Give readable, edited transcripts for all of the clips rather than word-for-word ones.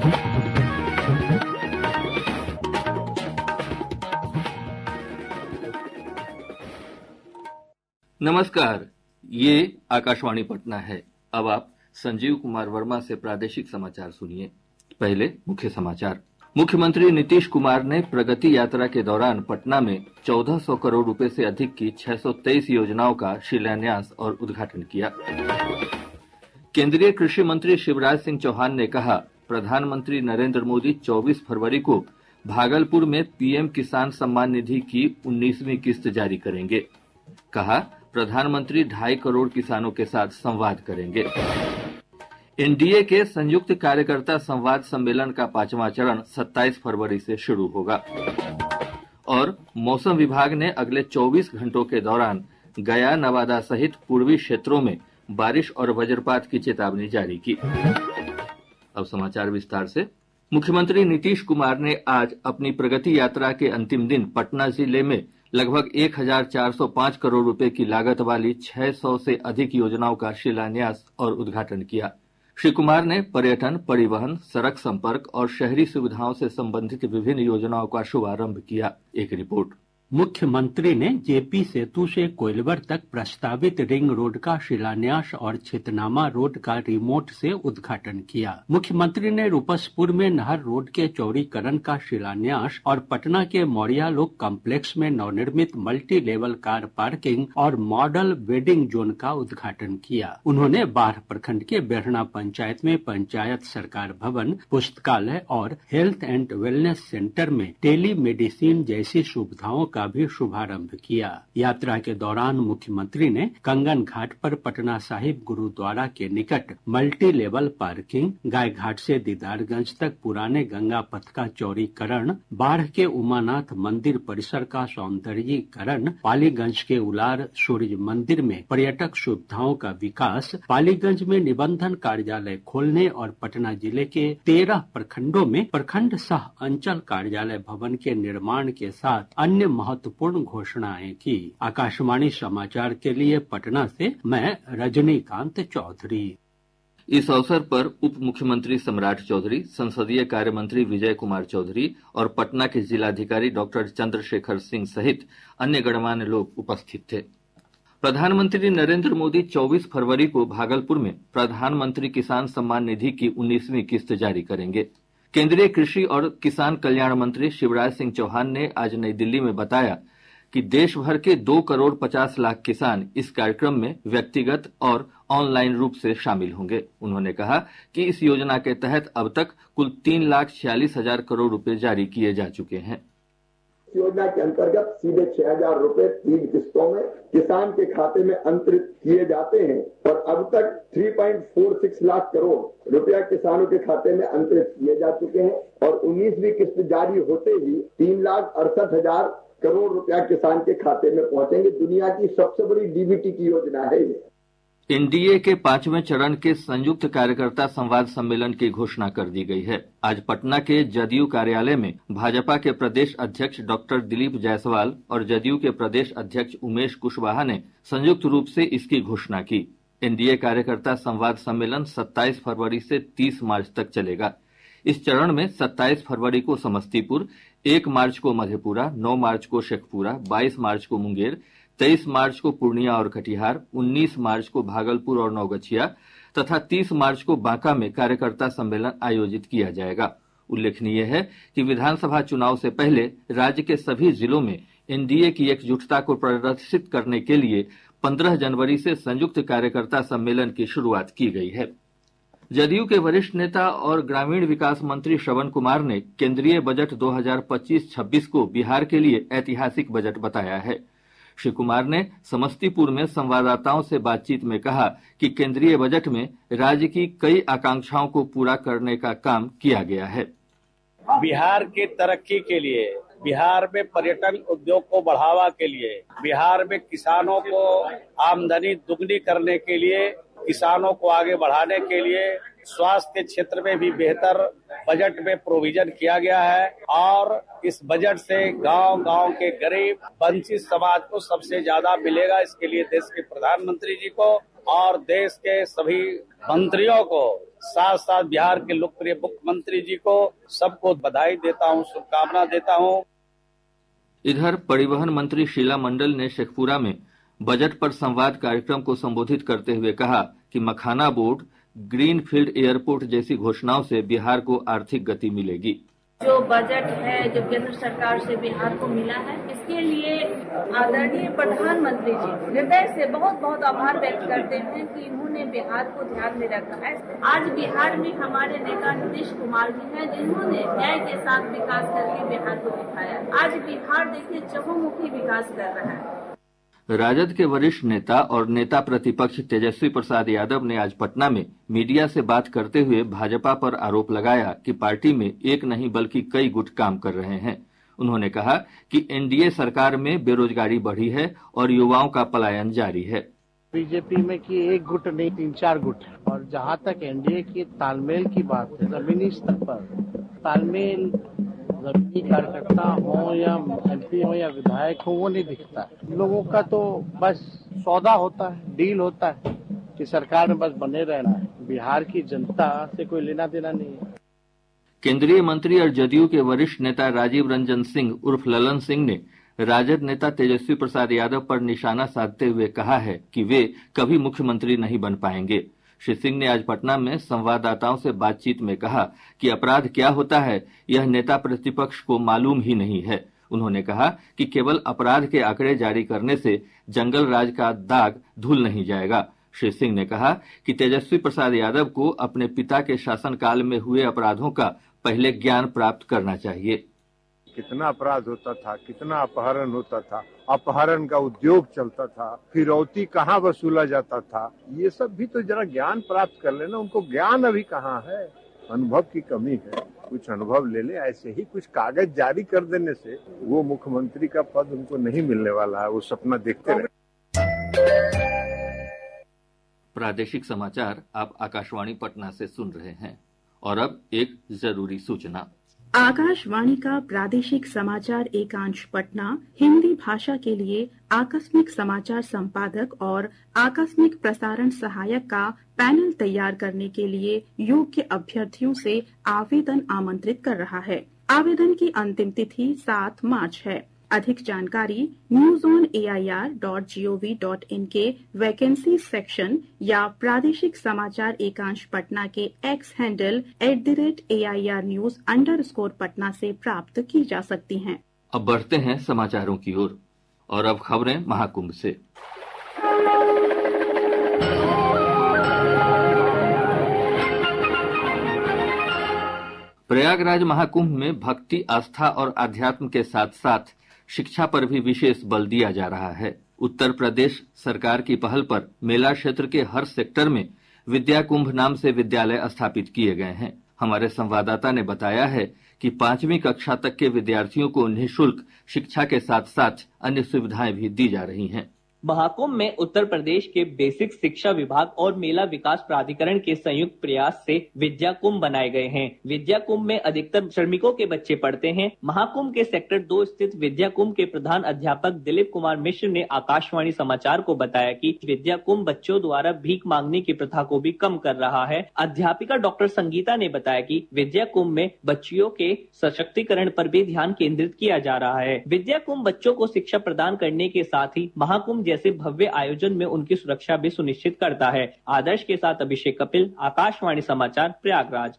नमस्कार, ये आकाशवाणी पटना है। अब आप संजीव कुमार वर्मा से प्रादेशिक समाचार सुनिए। पहले मुख्य समाचार। मुख्यमंत्री नीतीश कुमार ने प्रगति यात्रा के दौरान पटना में 1400 करोड़ रुपए से अधिक की 623 योजनाओं का शिलान्यास और उद्घाटन किया। केंद्रीय कृषि मंत्री शिवराज सिंह चौहान ने कहा, प्रधानमंत्री नरेंद्र मोदी 24 फरवरी को भागलपुर में पीएम किसान सम्मान निधि की 19वीं किस्त जारी करेंगे। कहा, प्रधानमंत्री 2.5 करोड़ किसानों के साथ संवाद करेंगे। एनडीए के संयुक्त कार्यकर्ता संवाद सम्मेलन का 5वां चरण 27 फरवरी से शुरू होगा। और मौसम विभाग ने अगले 24 घंटों के दौरान गया, नवादा सहित पूर्वी क्षेत्रों में बारिश और वज्रपात की चेतावनी जारी की। अब समाचार विस्तार से। मुख्यमंत्री नीतीश कुमार ने आज अपनी प्रगति यात्रा के अंतिम दिन पटना जिले में लगभग 1405 करोड़ रुपए की लागत वाली 600 से अधिक योजनाओं का शिलान्यास और उद्घाटन किया। श्री कुमार ने पर्यटन, परिवहन, सड़क संपर्क और शहरी सुविधाओं से संबंधित विभिन्न योजनाओं का शुभारंभ किया। एक रिपोर्ट। मुख्यमंत्री ने जेपी सेतु से कोइलवर तक प्रस्तावित रिंग रोड का शिलान्यास और छितनामा रोड का रिमोट से उद्घाटन किया। मुख्यमंत्री ने रूपसपुर में नहर रोड के चौड़ीकरण का शिलान्यास और पटना के मौर्या लोक कॉम्प्लेक्स में नवनिर्मित मल्टी लेवल कार पार्किंग और मॉडल वेडिंग जोन का उद्घाटन किया। उन्होंने बाढ़ प्रखंड के बेहना पंचायत में पंचायत सरकार भवन, पुस्तकालय और हेल्थ एंड वेलनेस सेंटर में टेली मेडिसिन जैसी सुविधाओं का भी शुभारंभ किया। यात्रा के दौरान मुख्यमंत्री ने कंगन घाट पर पटना साहिब गुरुद्वारा के निकट multi level parking, Gai Ghat से दीदारगंज तक पुराने गंगा पथ का चौड़ीकरण, बाढ़ के उमानाथ मंदिर परिसर का सौंदर्यीकरण, पालीगंज के उलार सूर्य मंदिर में पर्यटक सुविधाओं का विकास, पालीगंज में निबंधन कार्यालय खोलने और पटना जिले के 13 प्रखंडों में प्रखंड सह अंचल कार्यालय भवन के निर्माण के साथ अन्य महत्वपूर्ण घोषणाएं की। आकाशवाणी समाचार के लिए पटना से मैं रजनीकांत चौधरी। इस अवसर पर उप मुख्यमंत्री सम्राट चौधरी, संसदीय कार्य मंत्री विजय कुमार चौधरी और पटना के जिलाधिकारी डॉक्टर चंद्रशेखर सिंह सहित अन्य गणमान्य लोग उपस्थित थे। प्रधानमंत्री नरेंद्र मोदी 24 फरवरी को भागलपुर में प्रधानमंत्री किसान सम्मान निधि की 19वीं किस्त जारी करेंगे। केंद्रीय कृषि और किसान कल्याण मंत्री शिवराज सिंह चौहान ने आज नई दिल्ली में बताया कि देश भर के 2 करोड़ 50 लाख किसान इस कार्यक्रम में व्यक्तिगत और ऑनलाइन रूप से शामिल होंगे। उन्होंने कहा कि इस योजना के तहत अब तक कुल 3,46,000 करोड़ रुपए जारी किए जा चुके हैं। योजना के अंतर्गत सीधे 6,000 रुपए 3 किस्तों में किसान के खाते में अंतरित किए जाते हैं और अब तक 3.46 लाख करोड़ रुपया किसानों के खाते में अंतरित किए जा चुके हैं और 19वीं किस्त जारी होते ही 3,68,000 करोड़ रुपया किसान के खाते में पहुंचेंगे। दुनिया की सबसे बड़ी डीबीटी की योजना है ये। एनडीए के 5वें चरण के संयुक्त कार्यकर्ता संवाद सम्मेलन की घोषणा कर दी गई है। आज पटना के जदयू कार्यालय में भाजपा के प्रदेश अध्यक्ष डॉक्टर दिलीप जायसवाल और जदयू के प्रदेश अध्यक्ष उमेश कुशवाहा ने संयुक्त रूप से इसकी घोषणा की। एनडीए कार्यकर्ता संवाद सम्मेलन 27 फरवरी से 30 मार्च तक चलेगा। इस चरण में 27 फरवरी को समस्तीपुर, 1 मार्च को मधेपुरा, 9 मार्च को शेखपुरा, 22 मार्च को मुंगेर, 23 मार्च को पूर्णिया और कटिहार, 19 मार्च को भागलपुर और नवगछिया तथा 30 मार्च को बांका में कार्यकर्ता सम्मेलन आयोजित किया जाएगा। उल्लेखनीय है कि विधानसभा चुनाव से पहले राज्य के सभी जिलों में एनडीए की एकजुटता को प्रदर्शित करने के लिए 15 जनवरी से संयुक्त कार्यकर्ता सम्मेलन की शुरुआत की गई है। जदयू के वरिष्ठ नेता और ग्रामीण विकास मंत्री श्रवण कुमार ने केंद्रीय बजट 2025-26 को बिहार के लिए ऐतिहासिक बजट बताया है। श्री कुमार ने समस्तीपुर में संवाददाताओं से बातचीत में कहा कि केंद्रीय बजट में राज्य की कई आकांक्षाओं को पूरा करने का काम किया गया है। बिहार की तरक्की के लिए, बिहार में पर्यटन उद्योग को बढ़ावा के लिए, बिहार में किसानों को आमदनी दुगनी करने के लिए, किसानों को आगे बढ़ाने के लिए स्वास्थ्य के क्षेत्र में भी बेहतर बजट में प्रोविजन किया गया है और इस बजट से गांव-गांव के गरीब वंचित समाज को सबसे ज्यादा मिलेगा। इसके लिए देश के प्रधानमंत्री जी को और देश के सभी मंत्रियों को साथ साथ बिहार के लोकप्रिय मुख्यमंत्री जी को सबको बधाई देता हूँ, शुभकामना देता हूँ। इधर परिवहन मंत्री शीला मंडल ने शेखपुरा में बजट पर संवाद कार्यक्रम को संबोधित करते हुए कहा कि मखाना बोर्ड, ग्रीनफील्ड एयरपोर्ट जैसी घोषणाओं से बिहार को आर्थिक गति मिलेगी। जो बजट है जो केंद्र सरकार से बिहार को मिला है, इसके लिए आदरणीय प्रधानमंत्री जी हृदय से बहुत बहुत आभार व्यक्त करते हैं कि इन्होंने बिहार को ध्यान में रखा है। आज बिहार में हमारे नेता नीतीश कुमार जी हैं, जिन्होंने न्याय के साथ विकास करके बिहार को दिखाया। आज बिहार देखिए चहुमुखी विकास कर रहा है। राजद के वरिष्ठ नेता और नेता प्रतिपक्ष तेजस्वी प्रसाद यादव ने आज पटना में मीडिया से बात करते हुए भाजपा पर आरोप लगाया कि पार्टी में एक नहीं बल्कि कई गुट काम कर रहे हैं। उन्होंने कहा कि एनडीए सरकार में बेरोजगारी बढ़ी है और युवाओं का पलायन जारी है। बीजेपी में की एक गुट नहीं 3-4 गुट है। और जहां तक एनडीए की तालमेल की बात है, जमीनी स्तर पर तालमेल जमीनी कार्यकर्ता हो या एमपी हो या विधायक हो, वो नहीं दिखता है। लोगों का तो बस सौदा होता है, डील होता है कि सरकार में बस बने रहना है। बिहार की जनता से कोई लेना देना नहीं है। केंद्रीय मंत्री और जदयू के वरिष्ठ नेता राजीव रंजन सिंह उर्फ ललन सिंह ने राजद नेता तेजस्वी प्रसाद यादव पर निशाना साधते हुए कहा है कि वे कभी मुख्यमंत्री नहीं बन पाएंगे। श्री सिंह ने आज पटना में संवाददाताओं से बातचीत में कहा कि अपराध क्या होता है यह नेता प्रतिपक्ष को मालूम ही नहीं है। उन्होंने कहा कि केवल अपराध के आंकड़े जारी करने से जंगल राज का दाग धुल नहीं जाएगा। श्री सिंह ने कहा कि तेजस्वी प्रसाद यादव को अपने पिता के शासनकाल में हुए अपराधों का पहले ज्ञान प्राप्त करना चाहिए। कितना अपराध होता था, कितना अपहरण होता था, अपहरण का उद्योग चलता था, फिरौती कहाँ वसूला जाता था, ये सब भी तो जरा ज्ञान प्राप्त कर लेना। उनको ज्ञान अभी कहाँ है, अनुभव की कमी है। कुछ अनुभव ले ले। ऐसे ही कुछ कागज जारी कर देने से वो मुख्यमंत्री का पद उनको नहीं मिलने वाला है। वो सपना देखते रहे। प्रादेशिक समाचार आप आकाशवाणी पटना से सुन रहे हैं और अब एक जरूरी सूचना। आकाशवाणी का प्रादेशिक समाचार एकांश पटना हिंदी भाषा के लिए आकस्मिक समाचार संपादक और आकस्मिक प्रसारण सहायक का पैनल तैयार करने के लिए योग्य अभ्यर्थियों से आवेदन आमंत्रित कर रहा है। आवेदन की अंतिम तिथि 7 मार्च है। अधिक जानकारी newsonair.gov.in के वैकेंसी सेक्शन या प्रादेशिक समाचार एकांश पटना के एक्स हैंडल @AIRnews_पटना से प्राप्त की जा सकती हैं। अब बढ़ते हैं समाचारों की ओर और अब खबरें महाकुंभ से। प्रयागराज महाकुंभ में भक्ति, आस्था और आध्यात्म के साथ साथ शिक्षा पर भी विशेष बल दिया जा रहा है। उत्तर प्रदेश सरकार की पहल पर मेला क्षेत्र के हर सेक्टर में विद्या कुंभ नाम से विद्यालय स्थापित किए गए हैं। हमारे संवाददाता ने बताया है कि 5वीं कक्षा तक के विद्यार्थियों को निःशुल्क शिक्षा के साथ साथ अन्य सुविधाएं भी दी जा रही हैं। महाकुंभ में उत्तर प्रदेश के बेसिक शिक्षा विभाग और मेला विकास प्राधिकरण के संयुक्त प्रयास से विद्या कुंभ बनाए गए हैं। विद्या कुंभ में अधिकतर श्रमिकों के बच्चे पढ़ते हैं। महाकुंभ के सेक्टर 2 स्थित विद्या कुंभ के प्रधान अध्यापक दिलीप कुमार मिश्र ने आकाशवाणी समाचार को बताया कि विद्या कुंभ बच्चों द्वारा भीख मांगने की प्रथा को भी कम कर रहा है। अध्यापिका डॉक्टर संगीता ने बताया कि विद्या कुंभ में बच्चियों के सशक्तिकरण पर भी ध्यान केंद्रित किया जा रहा है। विद्या कुंभ बच्चों को शिक्षा प्रदान करने के साथ ही महाकुंभ जैसे भव्य आयोजन में उनकी सुरक्षा भी सुनिश्चित करता है। आदर्श के साथ अभिषेक कपिल, आकाशवाणी समाचार, प्रयागराज।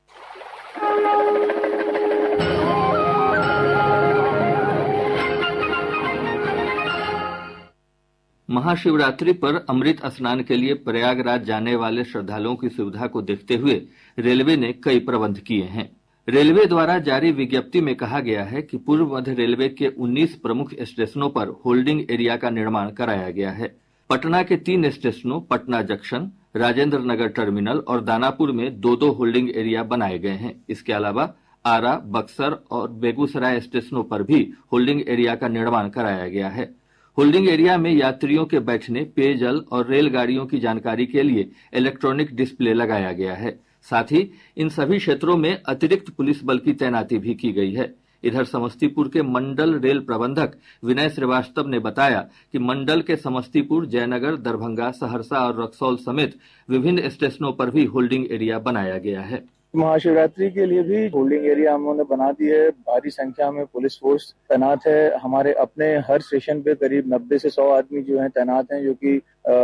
महाशिवरात्रि पर अमृत स्नान के लिए प्रयागराज जाने वाले श्रद्धालुओं की सुविधा को देखते हुए रेलवे ने कई प्रबंध किए हैं। रेलवे द्वारा जारी विज्ञप्ति में कहा गया है कि पूर्व मध्य रेलवे के 19 प्रमुख स्टेशनों पर होल्डिंग एरिया का निर्माण कराया गया है। पटना के 3 स्टेशनों पटना जंक्शन, राजेंद्र नगर टर्मिनल और दानापुर में 2-2 होल्डिंग एरिया बनाए गए हैं। इसके अलावा आरा, बक्सर और बेगूसराय स्टेशनों पर भी होल्डिंग एरिया का निर्माण कराया गया है। होल्डिंग एरिया में यात्रियों के बैठने, पेयजल और रेलगाड़ियों की जानकारी के लिए इलेक्ट्रॉनिक डिस्प्ले लगाया गया है। साथ ही इन सभी क्षेत्रों में अतिरिक्त पुलिस बल की तैनाती भी की गई है। इधर समस्तीपुर के मंडल रेल प्रबंधक विनय श्रीवास्तव ने बताया कि मंडल के समस्तीपुर, जयनगर, दरभंगा, सहरसा और रक्सौल समेत विभिन्न स्टेशनों पर भी होल्डिंग एरिया बनाया गया है। महाशिवरात्रि के लिए भी होल्डिंग एरिया हम लोगों ने बना दी है। भारी संख्या में पुलिस फोर्स तैनात है। हमारे अपने हर स्टेशन पे करीब 90 से 100 आदमी जो है तैनात हैं, जो कि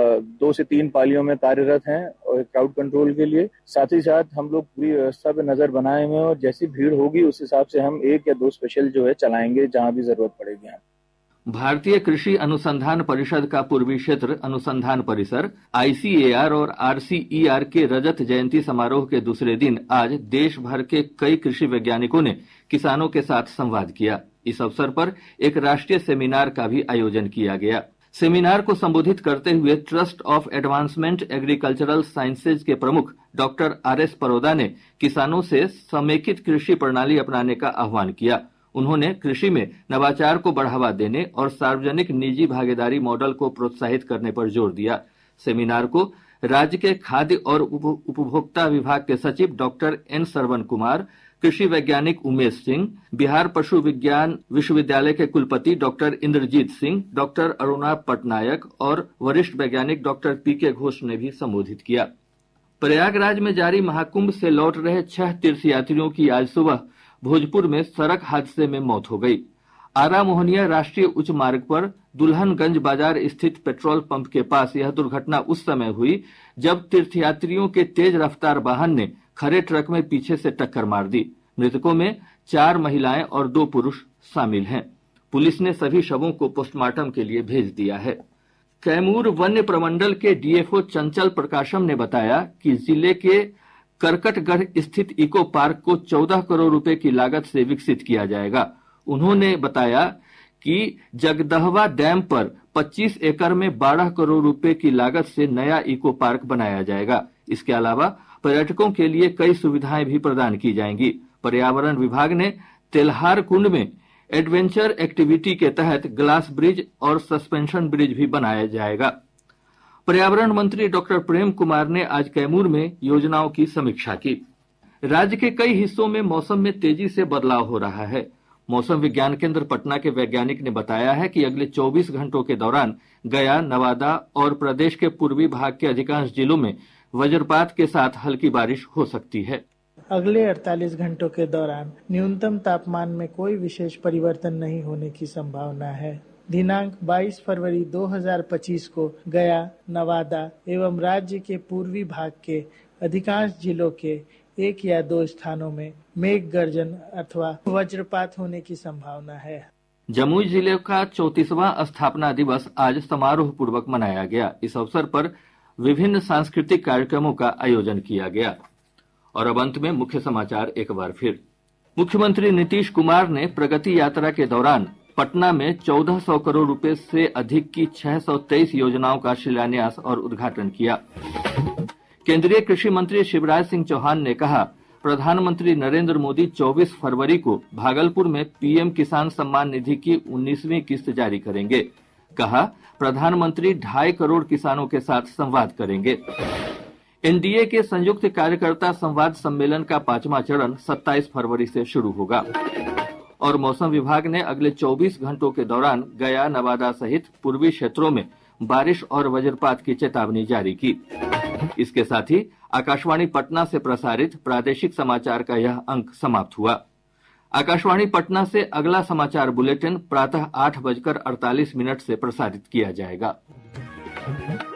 2 से 3 पालियों में कार्यरत हैं और क्राउड कंट्रोल के लिए। साथ ही साथ हम लोग पूरी व्यवस्था पे नजर बनाए हुए हैं और जैसी भीड़ होगी उस हिसाब से हम 1 या 2 स्पेशल जो है चलाएंगे जहां भी जरूरत पड़ेगी। भारतीय कृषि अनुसंधान परिषद का पूर्वी क्षेत्र अनुसंधान परिसर ICAR और RCER के रजत जयंती समारोह के दूसरे दिन आज देश भर के कई कृषि वैज्ञानिकों ने किसानों के साथ संवाद किया। इस अवसर पर एक राष्ट्रीय सेमिनार का भी आयोजन किया गया। सेमिनार को संबोधित करते हुए trust of advancement agricultural sciences के प्रमुख डॉक्टर RS परोदा ने किसानों से समेकित कृषि प्रणाली अपनाने का आह्वान किया। उन्होंने कृषि में नवाचार को बढ़ावा देने और सार्वजनिक निजी भागीदारी मॉडल को प्रोत्साहित करने पर जोर दिया। सेमिनार को राज्य के खाद्य और उपभोक्ता विभाग के सचिव डॉक्टर N सरवण कुमार, कृषि वैज्ञानिक उमेश सिंह, बिहार पशु विज्ञान विश्वविद्यालय के कुलपति डॉक्टर इंद्रजीत सिंह, डॉक्टर अरुणा पटनायक और वरिष्ठ वैज्ञानिक डॉक्टर PK घोष ने भी संबोधित किया। प्रयागराज में जारी महाकुंभ से लौट रहे 6 तीर्थयात्रियों की आज सुबह भोजपुर में सड़क हादसे में मौत हो गई। आरा मोहनिया राष्ट्रीय उच्च मार्ग पर दुल्हनगंज बाजार स्थित पेट्रोल पंप के पास यह दुर्घटना उस समय हुई जब तीर्थयात्रियों के तेज रफ्तार वाहन ने खड़े ट्रक में पीछे से टक्कर मार दी। मृतकों में 4 महिलाएं और 2 पुरुष शामिल हैं। पुलिस ने सभी शवों को पोस्टमार्टम के लिए भेज दिया है। कैमूर वन्य प्रमंडल के DFO चंचल प्रकाशम ने बताया कि जिले के करकटगढ़ स्थित इको पार्क को 14 करोड़ रुपए की लागत से विकसित किया जाएगा। उन्होंने बताया कि जगदहवा डैम पर 25 एकड़ में 12 करोड़ रुपए की लागत से नया इको पार्क बनाया जाएगा। इसके अलावा पर्यटकों के लिए कई सुविधाएं भी प्रदान की जाएंगी। पर्यावरण विभाग ने तेल्हार कुंड में एडवेंचर एक्टिविटी के तहत ग्लास ब्रिज और सस्पेंशन ब्रिज भी बनाया जाएगा। पर्यावरण मंत्री डॉक्टर प्रेम कुमार ने आज कैमूर में योजनाओं की समीक्षा की। राज्य के कई हिस्सों में मौसम में तेजी से बदलाव हो रहा है। मौसम विज्ञान केंद्र पटना के वैज्ञानिक ने बताया है कि अगले 24 घंटों के दौरान गया, नवादा और प्रदेश के पूर्वी भाग के अधिकांश जिलों में वज्रपात के साथ हल्की बारिश हो सकती है। अगले 48 घंटों के दौरान न्यूनतम तापमान में कोई विशेष परिवर्तन नहीं होने की संभावना है। दिनांक 22 फरवरी 2025 को गया, नवादा एवं राज्य के पूर्वी भाग के अधिकांश जिलों के 1 या 2 स्थानों में मेघ गर्जन अथवा वज्रपात होने की संभावना है। जमुई जिले का 34वां स्थापना दिवस आज समारोह पूर्वक मनाया गया। इस अवसर पर विभिन्न सांस्कृतिक कार्यक्रमों का आयोजन किया गया। और अब अंत में मुख्य समाचार एक बार फिर। मुख्यमंत्री नीतीश कुमार ने प्रगति यात्रा के दौरान पटना में 1400 करोड़ रुपए से अधिक की 623 योजनाओं का शिलान्यास और उद्घाटन किया। केंद्रीय कृषि मंत्री शिवराज सिंह चौहान ने कहा, प्रधानमंत्री नरेंद्र मोदी 24 फरवरी को भागलपुर में पीएम किसान सम्मान निधि की 19वीं किस्त जारी करेंगे। कहा, प्रधानमंत्री 2.5 करोड़ किसानों के साथ संवाद करेंगे। एनडीए के संयुक्त कार्यकर्ता संवाद सम्मेलन का 5वां चरण 27 फरवरी से शुरू होगा। और मौसम विभाग ने अगले 24 घंटों के दौरान गया, नवादा सहित पूर्वी क्षेत्रों में बारिश और वज्रपात की चेतावनी जारी की। इसके साथ ही आकाशवाणी पटना से प्रसारित प्रादेशिक समाचार का यह अंक समाप्त हुआ। आकाशवाणी पटना से अगला समाचार बुलेटिन प्रातः 8:48 से प्रसारित किया जाएगा।